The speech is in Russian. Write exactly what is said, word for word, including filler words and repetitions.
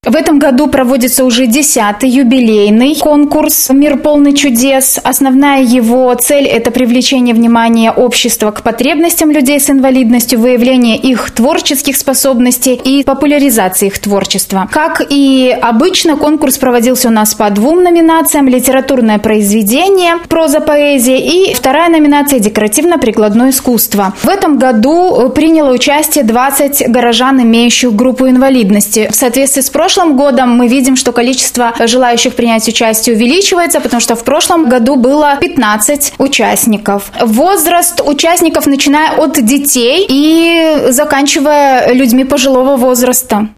В этом году проводится уже десятый юбилейный конкурс «Мир полный чудес». Основная его цель – это привлечение внимания общества к потребностям людей с инвалидностью, выявление их творческих способностей и популяризация их творчества. Как и обычно, конкурс проводился у нас по двум номинациям – литературное произведение, проза, поэзия и вторая номинация – декоративно-прикладное искусство. В этом году приняло участие двадцать горожан, имеющих группу инвалидности. В соответствии с прошлым В прошлым годом мы видим, что количество желающих принять участие увеличивается, потому что в прошлом году было пятнадцать участников. Возраст участников начиная от детей и заканчивая людьми пожилого возраста.